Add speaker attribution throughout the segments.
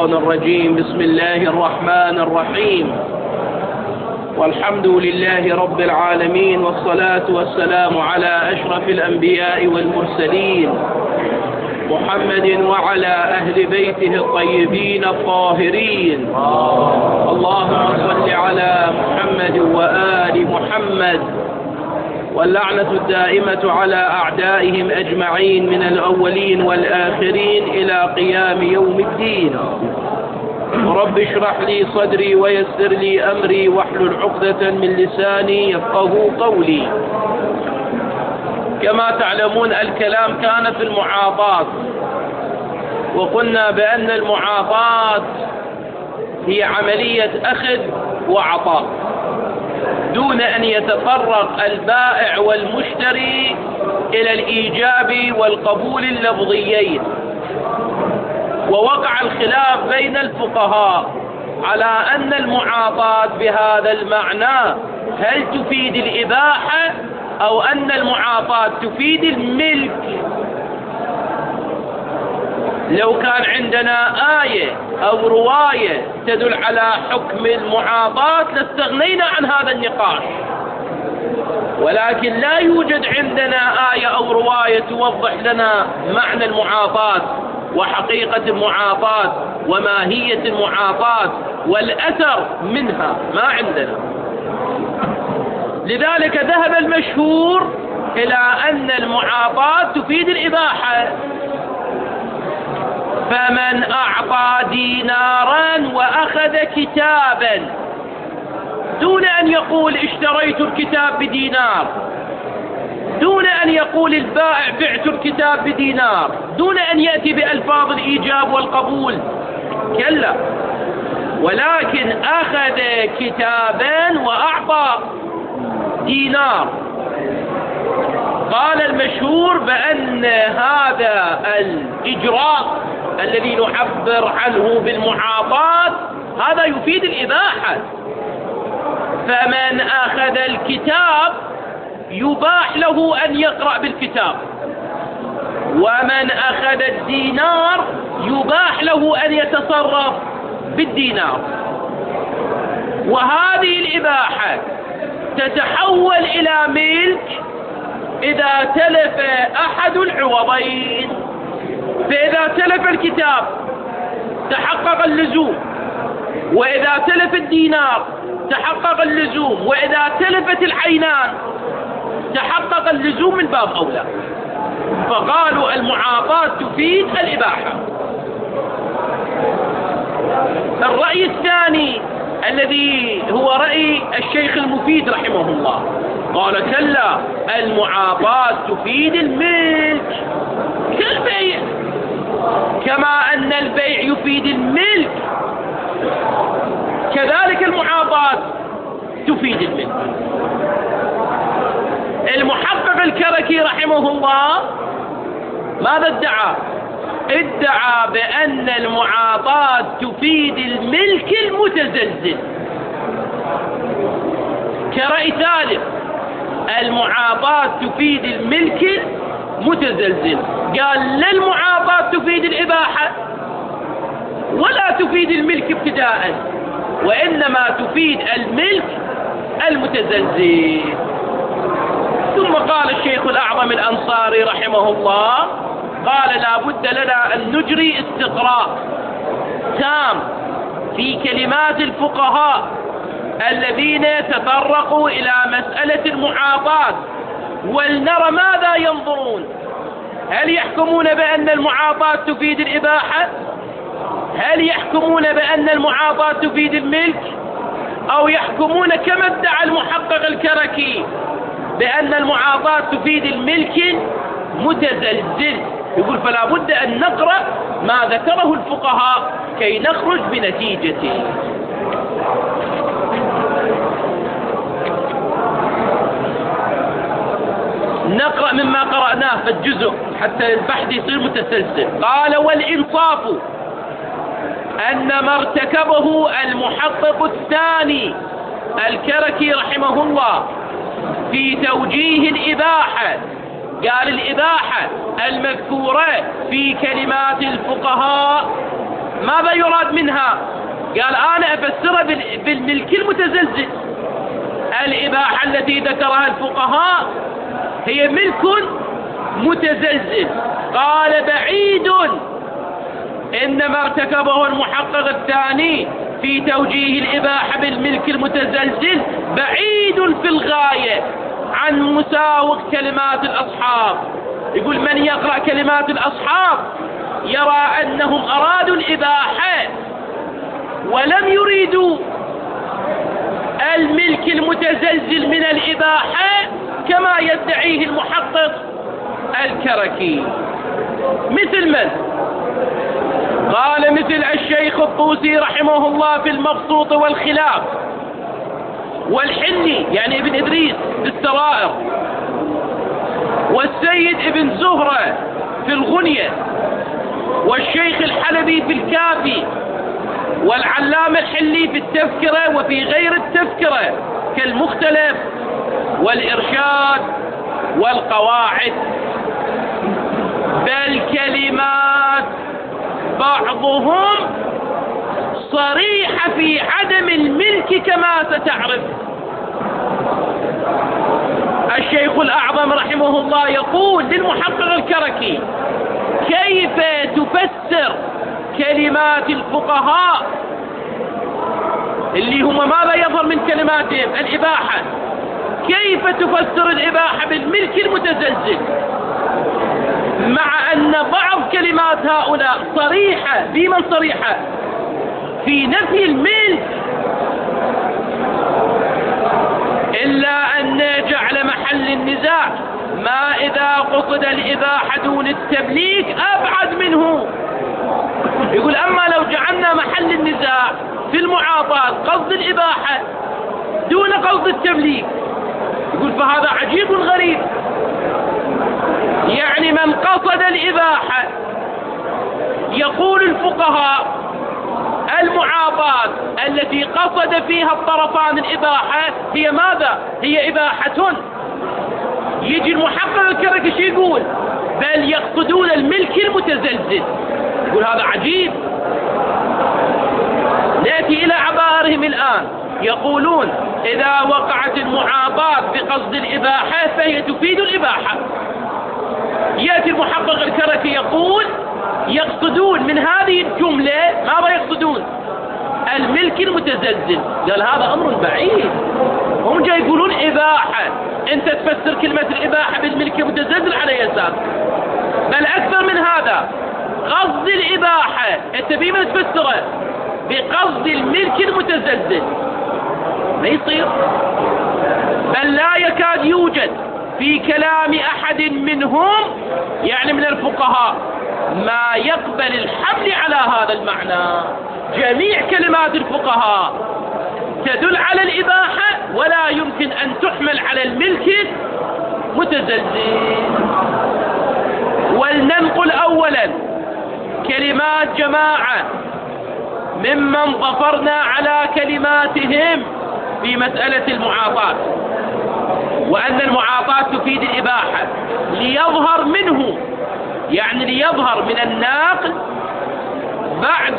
Speaker 1: الشيطان الرجيم. بسم الله الرحمن الرحيم، والحمد لله رب العالمين، والصلاة والسلام على أشرف الأنبياء والمرسلين محمد وعلى أهل بيته الطيبين الطاهرين. اللهم صل على محمد وآل محمد، واللعنة الدائمة على أعدائهم أجمعين من الأولين والآخرين إلى قيام يوم الدين. رب اشرح لي صدري ويسر لي أمري واحلل عقدة من لساني يفقه قولي. كما تعلمون الكلام كان في المعاطاة، وقلنا بأن المعاطاة هي عملية أخذ وعطاء دون أن يتطرق البائع والمشتري إلى الإيجاب والقبول اللفظيين. ووقع الخلاف بين الفقهاء على أن المعاطاة بهذا المعنى هل تفيد الإباحة أو أن المعاطاة تفيد الملك. لو كان عندنا آية أو رواية تدل على حكم المعاطاة لاستغنينا عن هذا النقاش، ولكن لا يوجد عندنا آية أو رواية توضح لنا معنى المعاطاة وحقيقة المعاطاة وماهية المعاطاة والأثر منها، ما عندنا. لذلك ذهب المشهور إلى أن المعاطاة تفيد الإباحة. فمن أعطى دينارا وأخذ كتابا دون أن يقول اشتريت الكتاب بدينار، دون أن يقول البائع بعت الكتاب بدينار، دون أن يأتي بألفاظ الإيجاب والقبول، كلا، ولكن أخذ كتابا وأعطى دينار. قال المشهور بأن هذا الإجراء الذي نعبر عنه بالمعاطاة هذا يفيد الإباحة. فمن أخذ الكتاب يباح له أن يقرأ بالكتاب، ومن أخذ الدينار يباح له أن يتصرف بالدينار. وهذه الإباحة تتحول إلى ملك إذا تلف أحد العوضين. فإذا تلف الكتاب تحقق اللزوم، وإذا تلف الدينار تحقق اللزوم، وإذا تلفت العينان تحقق اللزوم من باب أولى. فقالوا المعاطاة تفيد الإباحة. الرأي الثاني الذي هو رأي الشيخ المفيد رحمه الله، قال كلا، المعاطاة تفيد الملك كالبيع، كما أن البيع يفيد الملك كذلك المعاطاة تفيد الملك. المحقق الكركي رحمه الله ماذا ادعى؟ ادعى بأن المعاطاة تفيد الملك المتزلزل. كرأي ثالث، المعاطاة تفيد الملك المتزلزل. قال لا المعاطاة تفيد الإباحة ولا تفيد الملك ابتداء، وإنما تفيد الملك المتزلزل. ثم قال الشيخ الأعظم الأنصاري رحمه الله، قال لا بد لنا أن نجري استقراء تام في كلمات الفقهاء الذين تطرقوا إلى مسألة المعاطاة، ولنرى ماذا ينظرون. هل يحكمون بأن المعاطاة تفيد الإباحة؟ هل يحكمون بأن المعاطاة تفيد الملك؟ أو يحكمون كما ادعى المحقق الكركي بأن المعاطاة تفيد الملك متزلزل؟ يقول فلا بد أن نقرأ ما ذكره الفقهاء كي نخرج بنتيجته. نقرأ مما قرأناه في الجزء حتى البحث يصير متسلسل. قال والإنصاف أن ما ارتكبه المحقق الثاني الكركي رحمه الله في توجيه الإباحة، قال الإباحة المذكورة في كلمات الفقهاء ماذا يراد منها؟ قال أنا أفسرها بالملك المتزلزل. الإباحة التي ذكرها الفقهاء هي ملك متزلزل. قال بعيد، إنما ارتكبه المحقق الثاني في توجيه الإباحة بالملك المتزلزل بعيد في الغاية عن مساوق كلمات الأصحاب. يقول من يقرأ كلمات الأصحاب يرى أنهم أرادوا الإباحة ولم يريدوا الملك المتزلزل من الإباحة كما يدعيه المحقق الكركي. مثل من؟ قال مثل الشيخ الطوسي رحمه الله في المبسوط والخلاف، والحني يعني ابن إدريس في السرائر، والسيد ابن زهرة في الغنية، والشيخ الحلبي في الكافي، والعلامة الحلي في التذكرة وفي غير التذكرة كالمختلف والإرشاد والقواعد. بل كلمات بعضهم صريحة في عدم الملك كما ستعرف. الشيخ الأعظم رحمه الله يقول للمحقق الكركي: كيف تفسر كلمات الفقهاء اللي هم ماذا يظهر من كلماتهم؟ الإباحة. كيف تفسر الإباحة بالملك المتزلزل مع أن بعض كلمات هؤلاء صريحة؟ بمن صريحة؟ في نفي الملك. إلا أن جعل محل النزاع ما إذا قصد الإباحة دون التمليك أبعد منه. يقول أما لو جعلنا محل النزاع في المعاطاة قصد الإباحة دون قصد التمليك، يقول فهذا عجيب غريب. يعني من قصد الإباحة، يقول الفقهاء المعاطاة التي قصد فيها الطرفان الإباحة هي ماذا؟ هي إباحة. يجي المحقق الكركي يقول بل يقصدون الملك المتزلزل. يقول هذا عجيب. نأتي إلى عبارهم الآن. يقولون إذا وقعت المعاطاة بقصد الإباحة فهي تفيد الإباحة. يأتي المحقق الكركي يقول يقصدون من هذه الجملة ماذا يقصدون؟ الملك المتزلزل. قال هذا أمر بعيد. هم جاي يقولون إباحة، أنت تفسر كلمة الإباحة بالملك المتزلزل على يسار. بل أكثر من هذا، قصد الإباحة أنت بما تفسره بقصد الملك المتزلزل ما يصير. بل لا يكاد يوجد في كلام أحد منهم يعني من الفقهاء ما يقبل الحمل على هذا المعنى. جميع كلمات الفقهاء تدل على الإباحة ولا يمكن أن تحمل على الملك المتزلزل. ولننقل أولا كلمات جماعة ممن ظفرنا على كلماتهم في مسألة المعاطاة، وأن المعاطاة تفيد الإباحة ليظهر منه، يعني ليظهر من الناقل بعد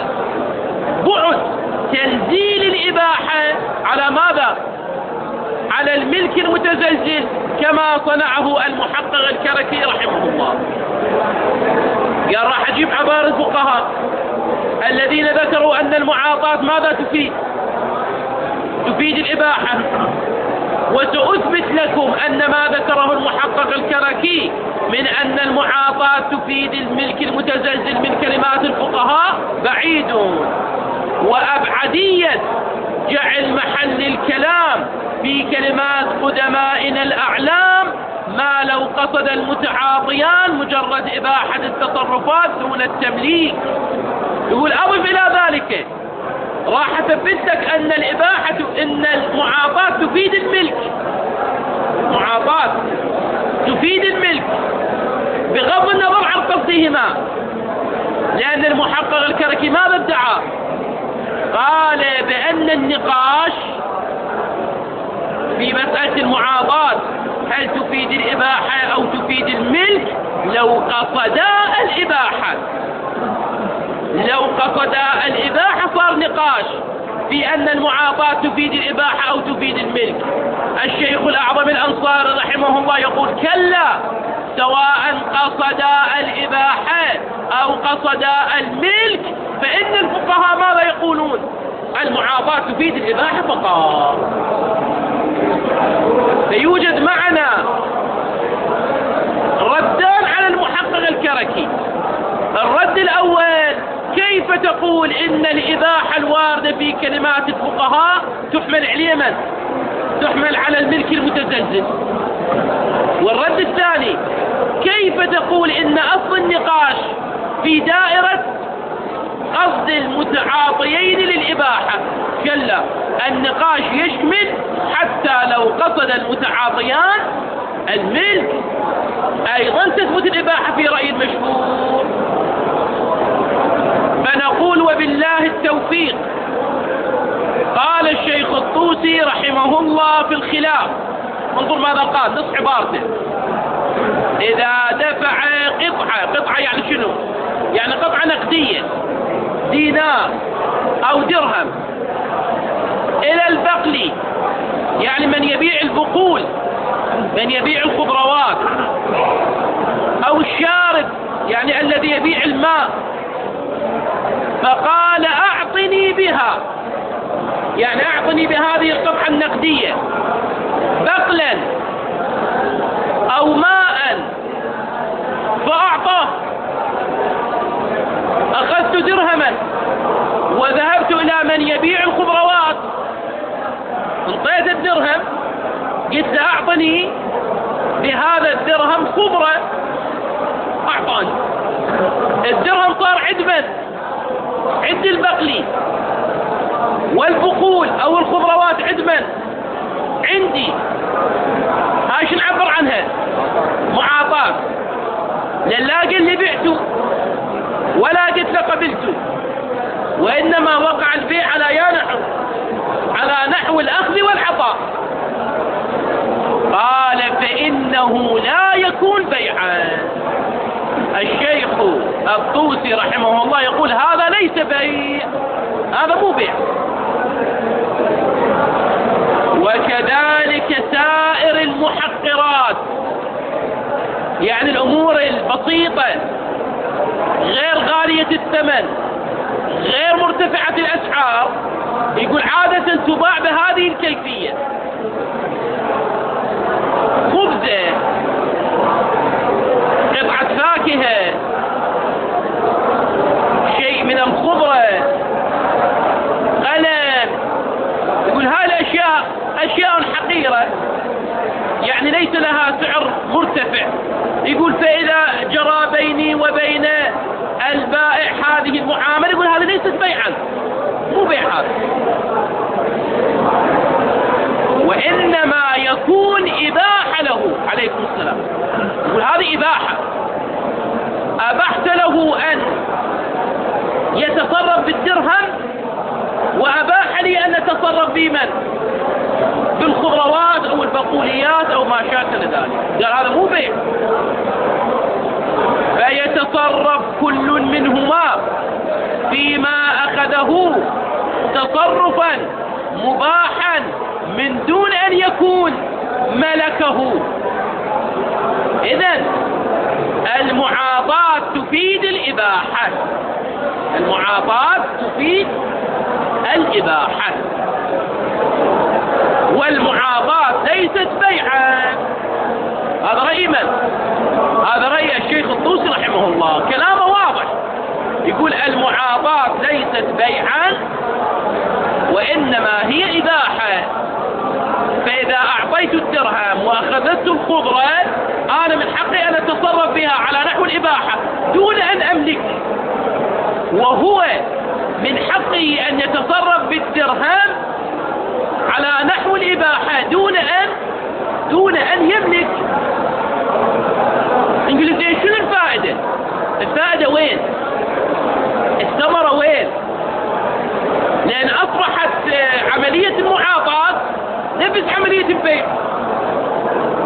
Speaker 1: تنزيل الإباحة على ماذا؟ على الملك المتزلزل كما صنعه المحقق الكركي رحمه الله. قال راح أجيب عبارة الفقهاء الذين ذكروا أن المعاطاة ماذا تفيد؟ تفيد الإباحة. وسأثبت لكم أن ما ذكره المحقق الكركي من أن المعاطاة تفيد الملك المتزلزل من كلمات الفقهاء بعيد. وأبعدية جعل محل الكلام في كلمات قدمائنا الأعلام ما لو قصد المتعاطيان مجرد إباحة التصرفات دون التمليك. يقول أضف إلى ذلك راح أثبت لك أن أن المعاطاة تفيد الملك. معاطاة تفيد الملك بغض النظر عن قصدهما، لأن المحقق الكركي ماذا ادعى؟ قال بأن النقاش في مسألة المعاطاة هل تفيد الإباحة أو تفيد الملك لو قصدا الإباحة. لو قصد الإباحة صار نقاش في أن المعاطاة تفيد الإباحة أو تفيد الملك. الشيخ الأعظم الأنصاري رحمه الله يقول كلا، سواء قصد الإباحة أو قصد الملك فإن الفقهاء ماذا يقولون؟ المعاطاة تفيد الإباحة فقط. فيوجد معنا ردان على المحقق الكركي. الرد الأول: كيف تقول إن الإباحة الواردة في كلمات الفقهاء تحمل على من؟ تحمل على الملك المتزلزل. والرد الثاني: كيف تقول إن أصل النقاش في دائرة قصد المتعاطيين للإباحة؟ كلا، النقاش يشمل حتى لو قصد المتعاطيان الملك أيضا تثبت الإباحة في رأي المشهور. فنقول وبالله التوفيق. قال الشيخ الطوسي رحمه الله في الخلاف، انظر ماذا قال، نص عبارته: إذا دفع قطعة يعني شنو؟ يعني قطعة نقدية، دينار أو درهم، إلى البقلي يعني من يبيع البقول، من يبيع الخضروات، أو الشارب يعني الذي يبيع الماء، فقال أعطني بها، يعني أعطني بهذه القطعة النقدية بقلا أو ماء، فأعطاه. أخذت درهما وذهبت إلى من يبيع الخضروات، انطيت الدرهم، قلت أعطني بهذا الدرهم خضرة، أعطاني الدرهم، صار عدما عد البقلي، والبقول أو الخضروات عدما عندي. هاي شو نعبر عنها؟ معاطاة. لا قل لي بعته ولا قلت له قبلته، وإنما وقع البيع على نحو الأخذ والعطاء. قال فإنه لا يكون بيعا. الشيخ الطوسي رحمه الله يقول هذا ليس بيع، هذا مو بيع. وكذلك سائر المحقرات، يعني الأمور البسيطة غير غالية الثمن، غير مرتفعة الأسعار، يقول عادة تباع بهذه الكيفية: خبزة، قطعة فاكهة، شيء من الخضرة، قلم. يقول هاي الأشياء أشياء حقيرة، يعني ليس لها سعر مرتفع. يقول فإذا جرى بيني وبين البائع هذه المعاملة، يقول هذا ليست بيعا، مو بيع هذا، وإنما يكون إباحة له. عليكم السلام. يقول هذه إباحة، أبحت له أن يتصرف بالدرهم، وأباح لي أن أتصرف بمن؟ بالخضروات أو البقوليات أو ما شاكل ذلك. قال هذا مو بيع. فيتصرف كل منهما فيما أخذه تصرفا مباحا من دون أن يكون ملكه. إذن المعاطاة تفيد الإباحة، المعاطاة تفيد الإباحة، والمعاطاة ليست بيعا. هذا رأي من؟ هذا رأي الشيخ الطوسي رحمه الله، كلامه واضح. يقول المعاطاة ليست بيعا وإنما هي إباحة. فإذا أعطيت الدرهم وأخذت الخضرة، أنا من حقي أن أتصرف بها على نحو الإباحة دون أن أملك، وهو من حقه أن يتصرف بالدرهم على نحو الإباحة دون أن يملك. نقول لك شنو الفائدة؟ الفائدة وين؟ الثمرة وين؟ لأن أصبحت عملية المعاطاة نفس عملية البيع.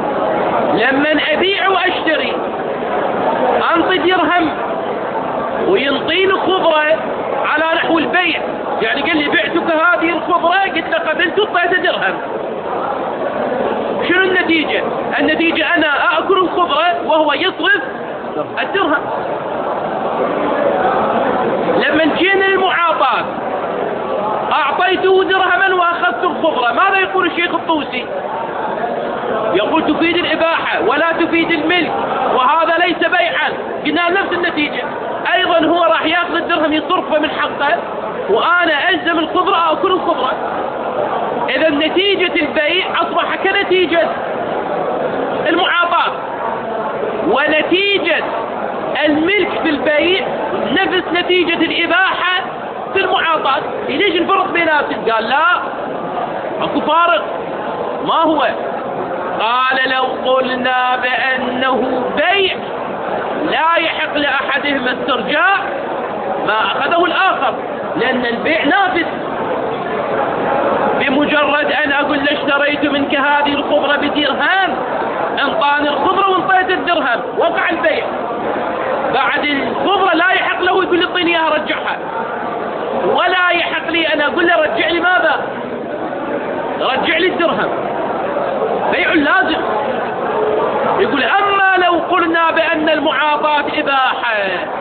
Speaker 1: لما أبيع وأشتري، أنطي درهم وينطيني خضرة على نحو البيع، يعني قال لي بعتك هذه الخضرة، قلت له قبلت وطيت درهم. شنو النتيجة؟ النتيجة أنا أأكل الخضرة وهو يصرف الدرهم. لما جينا للمعاطاة أعطيته درهما وأخذت الخضرة، ماذا يقول الشيخ الطوسي؟ يقول تفيد الإباحة ولا تفيد الملك، وهذا ليس بيعا. قلنا نفس النتيجة، أيضا هو راح يأخذ الدرهم يصرفه من حقه، وأنا ألزم الخضرة أكل الخضرة. إذا نتيجة البيع أصبح كنتيجة المعاطاة، ونتيجة الملك في البيع نفس نتيجة الإباحة في المعاطاة. ليش الفرق بيناتهم؟ قال لا، اكو فارق. ما هو؟ قال لو قلنا بأنه بيع لا يحق لأحدهما استرجاع ما أخذه الآخر، لأن البيع نافذ. بمجرد أن أقول له اشتريت منك هذه الخضرة بدرهم، انطاني الخضرة وانطيت الدرهم، وقع البيع. بعد الخضرة لا يحق له يقول لي اعطيني اياها رجعها، ولا يحق لي أنا أقول له رجع لي ماذا؟ رجع لي الدرهم. بيع لازم. يقول أما لو قلنا بأن المعاطاة إباحة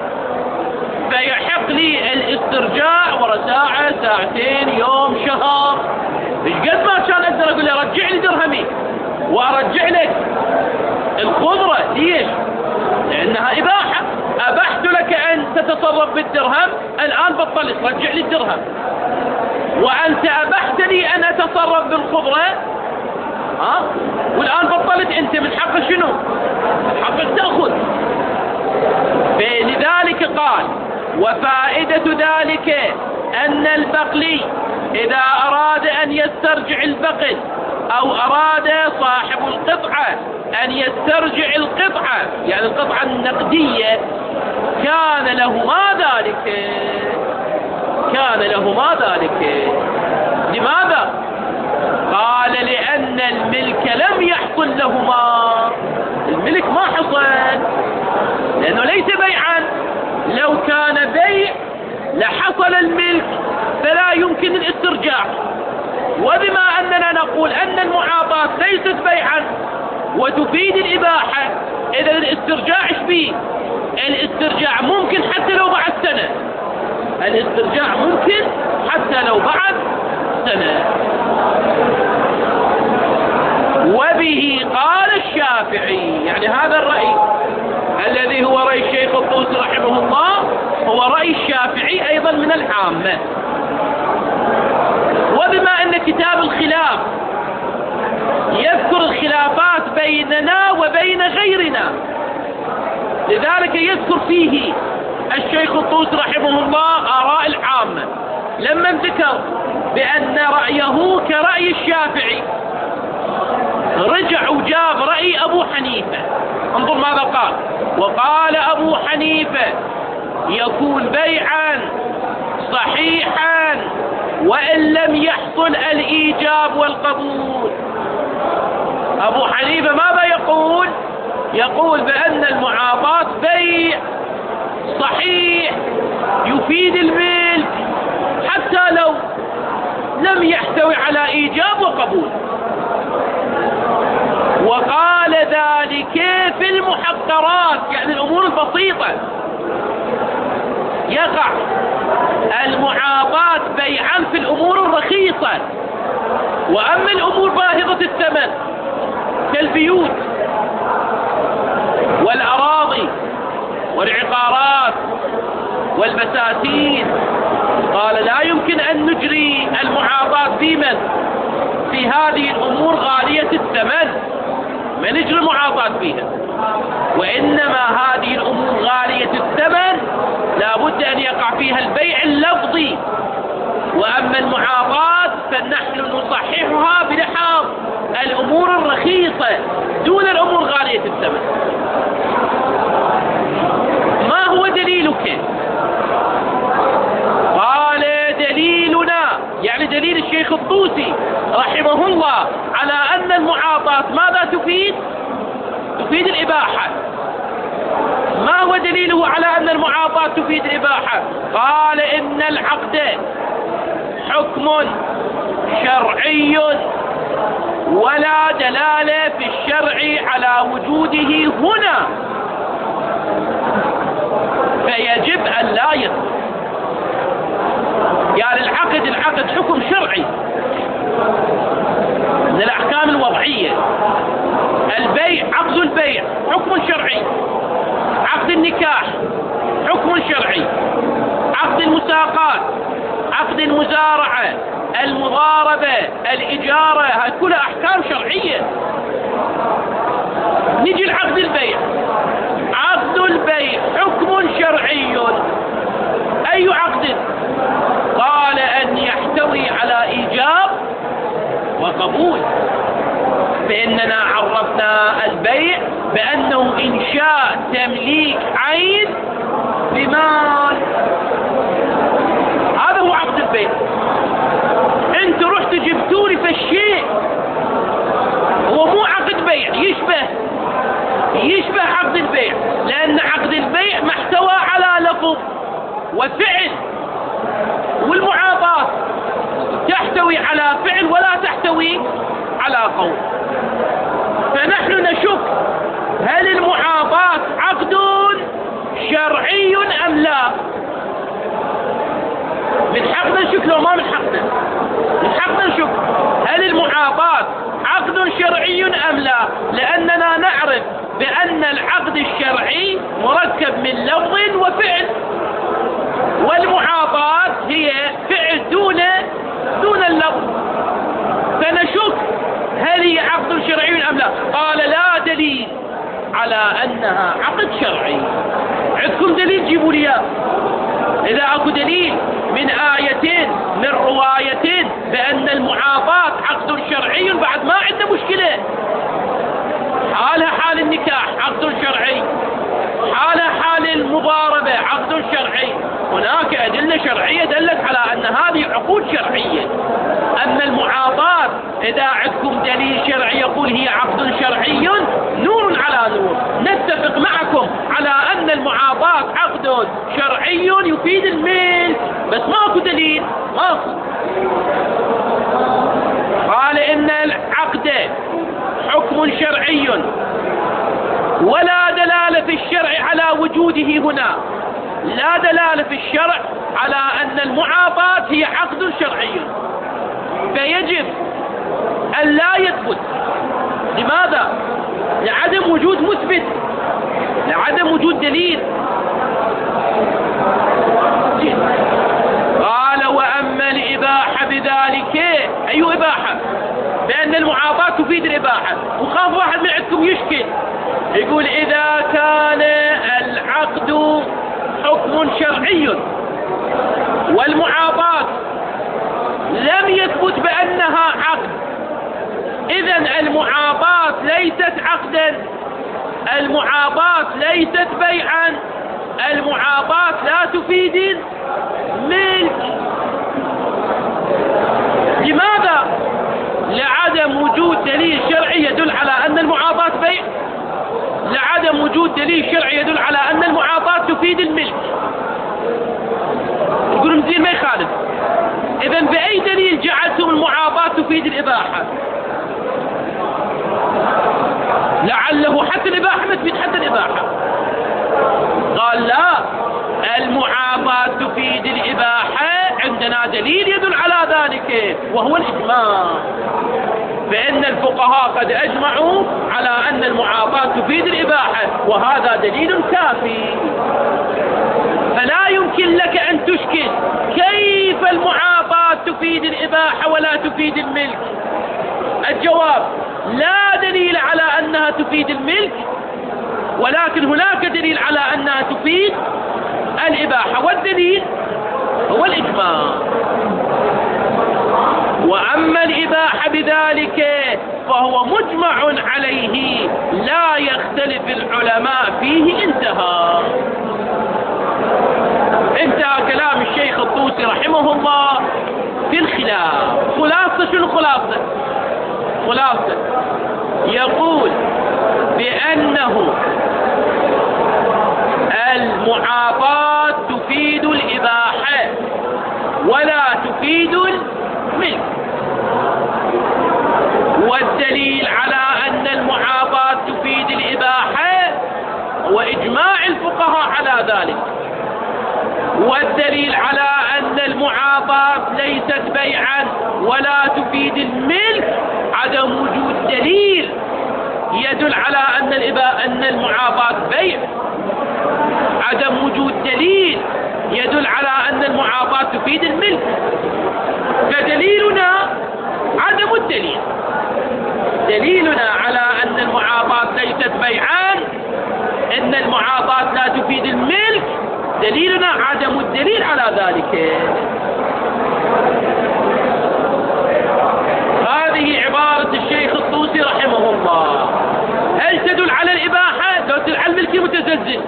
Speaker 1: فيحق لي الاسترجاع ورا ساعة، ساعتين، يوم، شهر، ايش قد ما كان اقدر اقول له رجع لي درهمي وارجع لك الخضرة. ليش؟ لأنها إباحة. أبحت لك أن تتصرف بالدرهم، الآن بطلت، رجع لي الدرهم. وأنت أبحت لي أن أتصرف بالخضرة، والآن بطلت، أنت من حقك شنو؟ من حقك تأخذ. فلذلك قال وفائدة ذلك أن البقلي إذا أراد أن يسترجع البقل أو أراد صاحب القطعة أن يسترجع القطعة، يعني القطعة النقدية، كان له ما ذلك، كان له ما ذلك. لماذا؟ قال لأن الملك لم يحصل لهما، الملك ما حصل، لأنه ليس بيعا. لو كان بيع لحصل الملك، فلا يمكن الاسترجاع. وبما أننا نقول أن المعاطاة ليست بيعا وتفيد الإباحة، إذا الاسترجاع ايش فيه؟ الاسترجاع ممكن حتى لو بعد سنة، الاسترجاع ممكن حتى لو بعد سنة. وبه قال الشافعي، يعني هذا الرأي الذي هو رأي الشيخ الطوسي رحمه الله هو رأي الشافعي أيضا من العامة. وبما أن كتاب الخلاف يذكر الخلافات بيننا وبين غيرنا، لذلك يذكر فيه الشيخ الطوسي رحمه الله آراء العامة. لما ذكر بأن رأيه كرأي الشافعي، رجع وجاب رأي أبو حنيفة. انظر ماذا قال. وقال أبو حنيفة يكون بيعا صحيحا وإن لم يحصل الإيجاب والقبول. أبو حنيفة ماذا يقول؟ يقول بأن المعاطاة بيع صحيح يفيد الملك حتى لو لم يحتوي على إيجاب وقبول. وقال ذلك في المحقرات، يعني الأمور البسيطة، يقع المعاطاة بيعا في الأمور الرخيصة. وأما الأمور باهظة الثمن كالبيوت والأراضي والعقارات والبساتين، قال لا يمكن أن نجري المعاطاة في هذه الأمور غالية الثمن، ما نجري المعاطاة فيها. وإنما هذه الأمور غالية الثمن لا بد أن يقع فيها البيع اللفظي. وأما المعاطاة فنحن نصححها بلحاظ الأمور الرخيصة دون الأمور غالية الثمن. ما هو دليلك؟ قال دليلنا، يعني دليل الشيخ الطوسي رحمه الله على أن المعاطاة ماذا تفيد؟ تفيد الإباحة. ما هو دليله على أن المعاطاة تفيد الإباحة؟ قال إن العقد حكم شرعي ولا دلالة في الشرع على وجوده هنا، فيجب أن لا يثبت. يعني العقد حكم شرعي من الأحكام الوضعية. البيع، عقد البيع حكم شرعي، عقد النكاح حكم شرعي، عقد المساقات، عقد المزارعة، المضاربة، الإجارة، هذه كلها أحكام شرعية. نجي لعقد البيع. عقد البيع حكم شرعي. أي عقد؟ قال أن يحتوي على إيجاب وقبول. فإننا عرفنا البيع بأنه إنشاء تمليك عين بمال. هذا هو عقد البيع. انت رحت جبتولي فالشيء هو مو عقد بيع، يشبه عقد البيع، لأن عقد البيع محتوى على لفظ وفعل، والمعاطاة تحتوي على فعل ولا تحتوي على قول. فنحن نشك هل المعاطاة عقد شرعي أم لا؟ من حقنا نشك لو ما من حقنا؟ من حقنا نشك هل المعاطاة عقد شرعي أم لا، لأننا نعرف بأن العقد الشرعي مركب من لفظ وفعل، والمعاطاة هي فعل دون اللفظ. فنشك هل هي عقد شرعي أم لا؟ قال لا دليل على أنها عقد شرعي. عندكم دليل جيبوا لي. إذا أكو دليل من آيتين من روايتين بأن المعاطاة عقد شرعي بعد ما عندنا مشكلة. حالها حال النكاح عقد شرعي، حالها حال المضاربة عقد شرعي. هناك أدلة شرعية دلت على أن هذه عقود شرعية. أما المعاطاة إذا عندكم دليل شرعي يقول هي عقد شرعي، نور على نور. نتفق معكم على أن المعاطاة عقد شرعي يفيد الملك، بس ماكو دليل، ماكو. قال إن العقد حكم شرعي ولا دلالة في الشرع على وجوده هنا. لا دلالة في الشرع على أن المعاطاة هي عقد شرعي، فيجب أن لا يثبت. لماذا؟ لعدم وجود مثبت، لعدم وجود دليل. قال وأما الإباحة بذلك. أي إباحة؟ بأن المعاطاة تفيد الإباحة. وخاف واحد من عندكم يشكل يقول إذا كان العقد حكم شرعي والمعاطاة لم يثبت بأنها عقد، إذن المعاطاة ليست عقدا، المعاطاة ليست بيعا، المعاطاة لا تفيد الملك. لماذا؟ لعدم وجود دليل شرعي يدل على أن المعاطاة بيع، لعدم وجود دليل شرعي يدل على أن المعاطاة تفيد الملك. يقولون زين ما يخالف. إذن بأي دليل جعلتم المعاطاة تفيد الإباحة؟ لعله حتى الإباحة ما تفيد حتى الإباحة. قال لا، المعاطاة تفيد الإباحة، عندنا دليل يدل على ذلك وهو الإجماع. فإن الفقهاء قد أجمعوا على أن المعاطاة تفيد الإباحة، وهذا دليل كافي. فلا يمكن لك أن تشكل كيف المعاطاة تفيد الإباحة ولا تفيد الملك. الجواب لا دليل على أنها تفيد الملك، ولكن هناك دليل على أنها تفيد الإباحة، والدليل هو الإجماع. وأما الإباحة بذلك فهو مجمع عليه لا يختلف العلماء فيه. انتهى كلام الشيخ الطوسي رحمه الله في الخلاف. خلاصة شنو خلاصة؟ خلاصة يقول بأنه المعاطاة تفيد الإباحة ولا تفيد الملك. والدليل على أن المعاطاة تفيد الإباحة وإجماع الفقهاء على ذلك. والدليل على أن المعاطاة ليست بيعا ولا تفيد الملك عدم وجود دليل يدل على أن المعاطاة بيع. عدم وجود دليل يدل على أن المعاطاة تفيد الملك. فدليلنا عدم الدليل. دليلنا على أن المعاطاة ليست بيعان، أن المعاطاة لا تفيد الملك، دليلنا عدم الدليل على ذلك. هذه عبارة الشيخ الطوسي رحمه الله. هل تدل على الإباحة؟ تدل على الملك المتزلزل،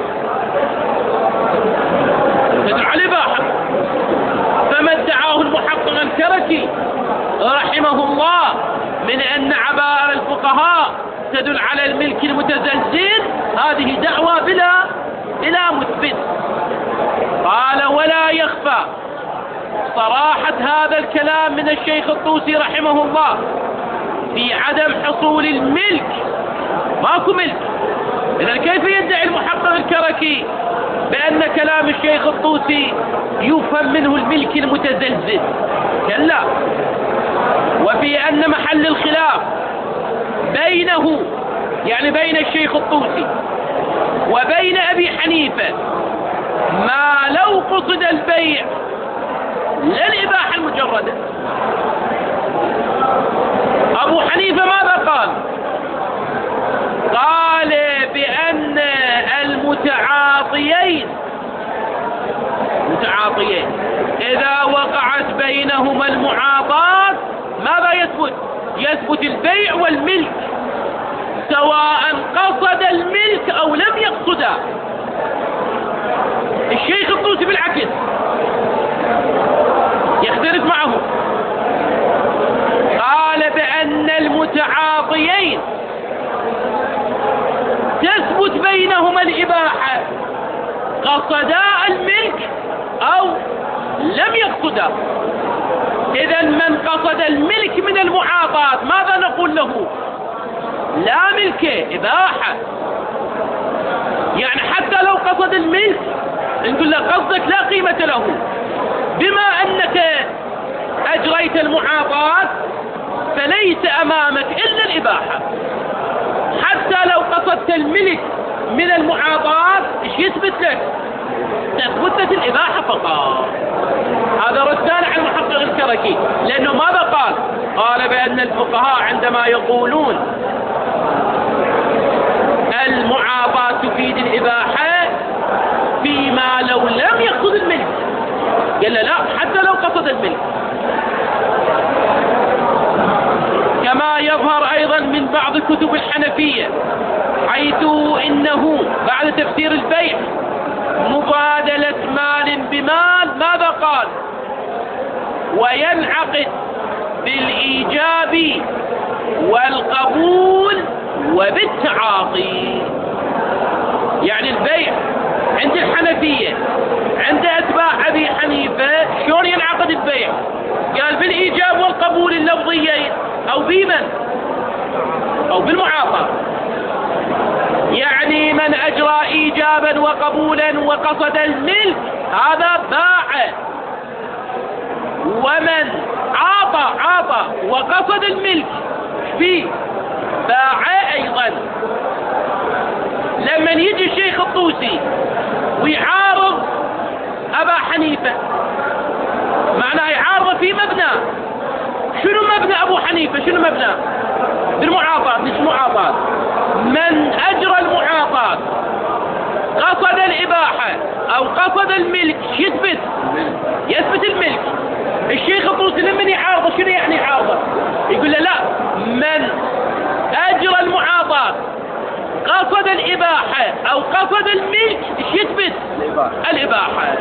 Speaker 1: تدل على الإباحة. فما ادعاه المحقق الكركي رحمه الله من أن عبارة الفقهاء تدل على الملك المتزلزل هذه دعوة بلا مثبت. قال: ولا يخفى صراحة هذا الكلام من الشيخ الطوسي رحمه الله في عدم حصول الملك. ماكو ملك. إذا كيف يدعي المحقق الكركي بأن كلام الشيخ الطوسي يفهم منه الملك المتزلزل؟ كلا. وفي أن محل الخلاف بينه، يعني بين الشيخ الطوسي وبين أبي حنيفة، ما لو قصد البيع لا الإباحة المجردة. أبو حنيفة ماذا قال؟ قال بأن المتعاطيين إذا وقعت بينهما المعاطاة ماذا يثبت؟ يثبت البيع والملك سواء قصد الملك أو لم يقصده. الشيخ الطوسي بالعكس يختلف معه، قال بأن المتعاطيين تثبت بينهما الإباحة قصدا الملك أو لم يقصده. إذا من قصد الملك من المعاطاة ماذا نقول له؟ لا ملك، إباحة. يعني حتى لو قصد الملك نقول له قصدك لا قيمة له، بما أنك أجريت المعاطاة فليس أمامك إلا الإباحة. حتى لو قصدت الملك من المعاطاة إيش يثبت لك؟ تثبت لك الإباحة فقط. هذا ردان على المحقق الكركي، لأنه ماذا قال؟ قال بأن الفقهاء عندما يقولون المعاطاة تفيد الإباحة فيما لو لم يقصد الملك، قال لا حتى لو قصد الملك. كما يظهر أيضا من بعض كتب الحنفية، حيث إنه بعد تفسير البيع مبادلة مال بمال ماذا قال؟ وينعقد بالإيجاب والقبول وبالتعاطي. يعني البيع عند الحنفية عند أتباع أبي حنيفة شلون ينعقد البيع؟ قال بالإيجاب والقبول اللفظيين أو بمن؟ أو بالمعاطاة. يعني من أجرى إيجابا وقبولا وقصد الملك هذا باع، ومن عاطى وقصد الملك فيه باع أيضا. لما يجي الشيخ الطوسي ويعارض أبا حنيفة معناه يعارض في مبنى. شنو مبنى أبو حنيفة؟ شنو مبنى؟ بالمعاطاة. مش معاطاة، من أجرى المعاطاة قصد الإباحة أو قصد الملك يثبت الملك. الشيخ الطوسي لمن يعارضه شنو يعني يعارضه؟ يقول له لا، من أجرى المعاطاة قصد الإباحة أو قصد الملك ايش يثبت؟ الإباحة.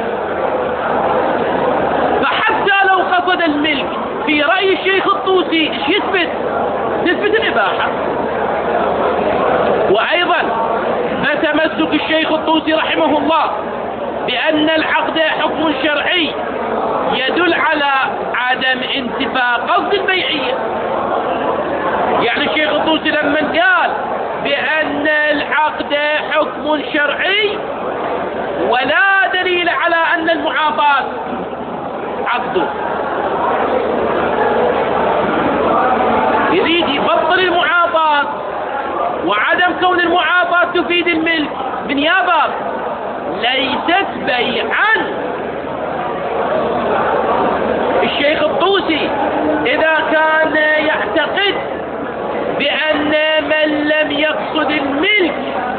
Speaker 1: فحتى لو قصد الملك في رأي الشيخ الطوسي ايش يثبت؟ تثبت الإباحة. وأيضا فتمسك الشيخ الطوسي رحمه الله بأن العقد حكم شرعي يدل على عدم انتفاء قصد البيعية. يعني الشيخ الطوسي لما قال بأن العقد حكم شرعي ولا دليل على أن المعاطاة عقد، يريد يبطل المعاطاة وعدم كون المعاطاة تفيد الملك من يابا ليست بيعا. الشيخ الطوسي إذا كان يعتقد بأن من لم يقصد الملك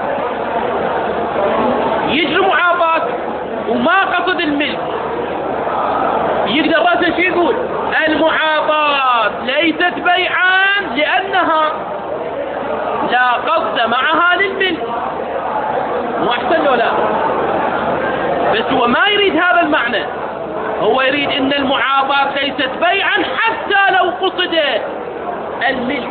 Speaker 1: يجري معاطاة وما قصد الملك، يقدر راسا شو يقول؟ المعاطاة ليست بيعا لأنها لا قصد معها للملك. مو أحسن له؟ لا، بس هو ما يريد هذا المعنى، هو يريد ان المعاطاة ليست بيعا حتى لو قصد الملك.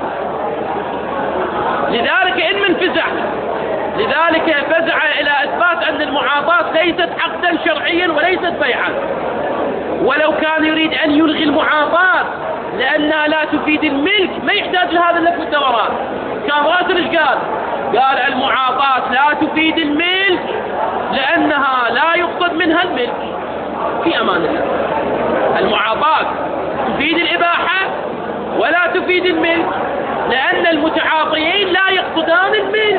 Speaker 1: لذلك ان من لذلك فزع الى اثبات ان المعاطاة ليست عقدا شرعيا وليست بيعا. ولو كان يريد ان يلغي المعاطاة لانها لا تفيد الملك ما يحتاج لهذا اللف والدوران. كان راسل ايش قال؟ قال المعاطاة لا تفيد الملك لانها لا يقصد منها الملك. في امان الله، المعاطاة تفيد الاباحة ولا تفيد الملك لان المتعاطيين لا يقصدان الملك.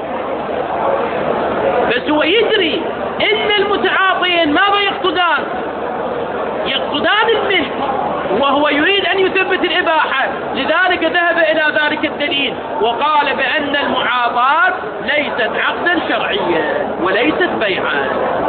Speaker 1: بس هو يدري ان المتعاطيين ماذا يقصدان؟ يقصدان الملك، وهو يريد ان يثبت الاباحة، لذلك ذهب الى ذلك الدليل وقال بان المعاطاة ليست عقدا شرعيا وليست بيعا.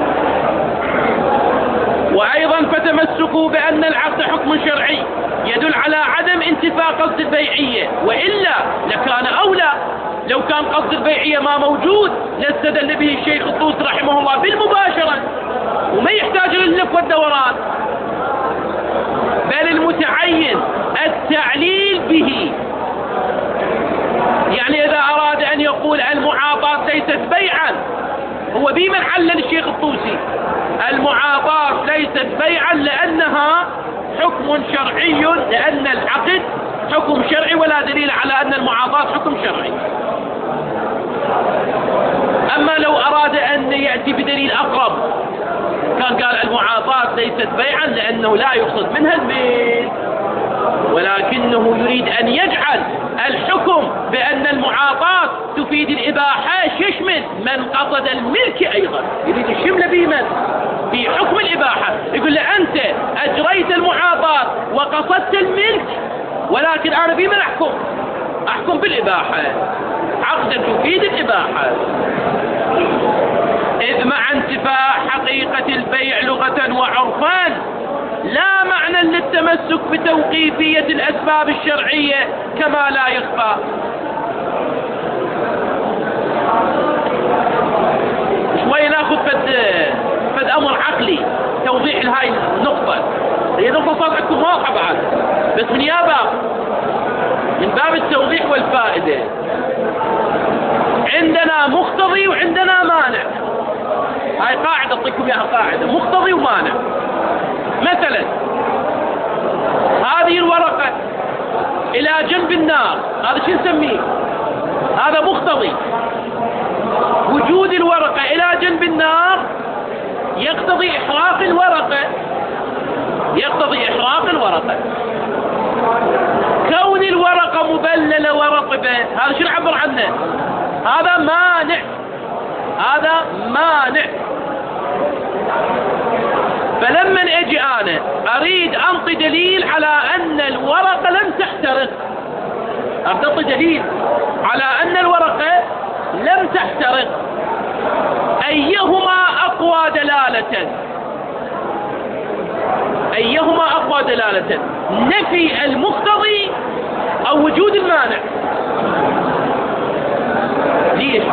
Speaker 1: وايضا فتمسكوا بان العقد حكم شرعي يدل على عدم انتفاء قصد البيعية، والا لكان اولى. لو كان قصد البيعية ما موجود لاستدل به الشيخ الطوسي رحمه الله بالمباشرة وما يحتاج لللف والدوران، بل المتعين التعليل به. يعني اذا اراد ان يقول المعاطاة ليست بيعا، هو بمن علل الشيخ الطوسي؟ المعاطاة ليست بيعا لانها حكم شرعي، لان العقد حكم شرعي ولا دليل على ان المعاطاة حكم شرعي. اما لو اراد ان يأتي بدليل اقرب كان قال المعاطاة ليست بيعا لانه لا يقصد منها الميل، ولكنه يريد ان يجعل الحكم بان المعاطاة تفيد الاباحة يشمل من قصد الملك ايضا، يريد الشمل بمن؟ في حكم الاباحة. يقول له انت اجريت المعاطاة وقصدت الملك، ولكن انا بمن احكم بالاباحة، عقدا تفيد الاباحة. إذ مع انتفاء حقيقة البيع لغة وعرفا لا معنى للتمسك بتوقيفية الأسباب الشرعية كما لا يخفى. شوي ناخذ فد أمر عقلي توضيح لهاي النقطة، هي نقطة صار عندكم واضحة بعد، بس من باب التوضيح والفائدة. عندنا مقتضي وعندنا مانع. هاي قاعدة أعطيكم إياها، قاعدة مقتضي ومانع. مثلا هذه الورقة إلى جنب النار، هذا شو نسميه؟ هذا مقتضي. وجود الورقة إلى جنب النار يقتضي إحراق الورقة، كون الورقة مبللة ورطبة هذا شو نعبر عنه؟ هذا مانع. فلما اجي انا اريد انطي دليل على ان الورقة لم تحترق، انطي دليل على ان الورقة لم تحترق، ايهما اقوى دلالة؟ نفي المقتضي او وجود المانع؟ ليش؟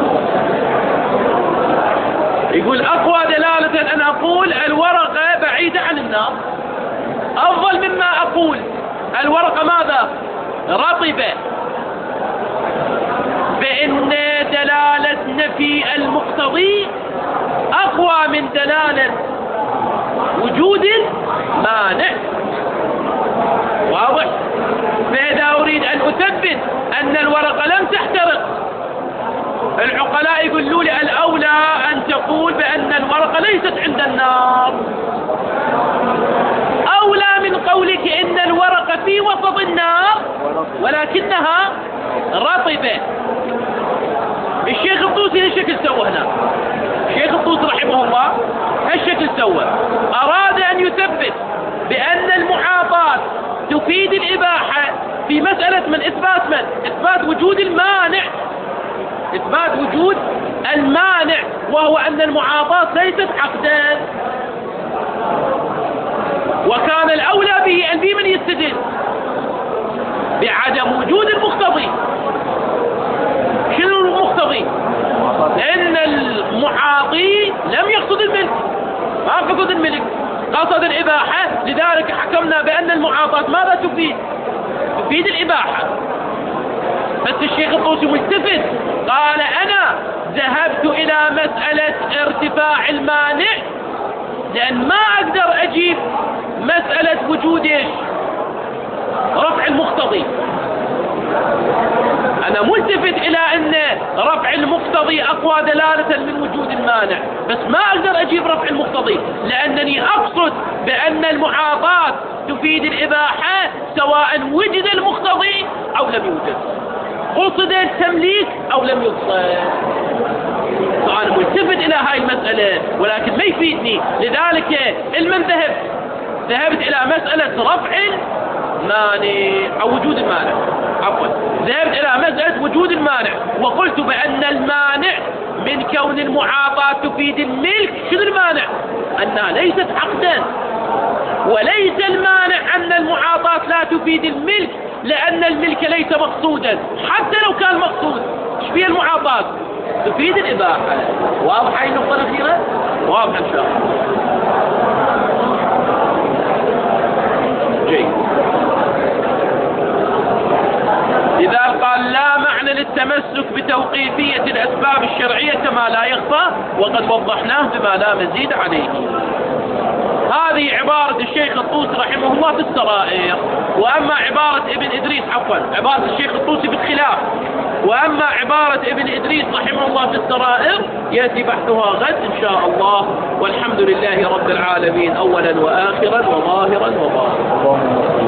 Speaker 1: يقول اقوى دلالة ان اقول الورقة بعيدة عن النار افضل مما اقول الورقة ماذا؟ رطبة. فان دلالة في المقتضي أقوى من دلالة وجود المانع. واضح؟ فإذا أريد أن أثبت أن الورقة لم تحترق، العقلاء يقولوا لي الأولى أن تقول بأن الورقة ليست عند النار، أولى من قولك إن الورقة في وسط النار ولكنها رطبة. الشيخ الطوسي هالشكل سوى هنا، الشيخ الطوسي رحمه الله هالشكل سوى، أراد أن يثبت بأن المعاطاة تفيد الإباحة في مسألة إثبات وجود المانع، إثبات وجود المانع، وهو أن المعاطاة ليست عقدا، وكان الأولى به أن بمن يستدل بعدم وجود المقتضي. شنو المقتضي؟ لأن المعاطي لم يقصد الملك، ما قصد الملك، قصد الإباحة، لذلك حكمنا بأن المعاطاة ماذا تفيد؟ تفيد الإباحة. بس الشيخ الطوسي ملتفت قال أنا ذهبت إلى مسألة ارتفاع المانع لأن ما أقدر أجيب مسألة وجود رفع المقتضي. أنا ملتفت إلى أن رفع المقتضي أقوى دلالة من وجود المانع، بس ما أقدر أجيب رفع المقتضي لأنني أقصد بأن المعاطاة تفيد الإباحة سواء وجد المقتضي أو لم يوجد، قصد التمليك أو لم يقصد. فأنا ملتفت إلى هاي المسألة ولكن ما يفيدني، لذلك المن ذهبت إلى مسألة رفع المانع أو وجود المانع، عفوا ذهبت إلى مسألة وجود المانع، وقلت بأن المانع من كون المعاطاة تفيد الملك. شنو المانع؟ أنها ليست عقدا، وليس المانع أن المعاطاة لا تفيد الملك لأن الملك ليس مقصودا، حتى لو كان مقصود. ايش فيها المعاطاة؟ تفيد الإباحة. واضحة هاي النقطة الأخيرة؟ واضحة إن شاء الله. جيد. إذا قال لا معنى للتمسك بتوقيفية الأسباب الشرعية كما لا يخفى وقد وضحناه بما لا مزيد عليه. هذه عبارة الشيخ الطوسي رحمه الله في السرائر، وأما عبارة ابن إدريس عبارة الشيخ الطوسي بالخلاف، وأما عبارة ابن إدريس رحمه الله في السرائر يأتي بحثها غد إن شاء الله. والحمد لله رب العالمين أولا وآخرا وظاهرا وباطنا.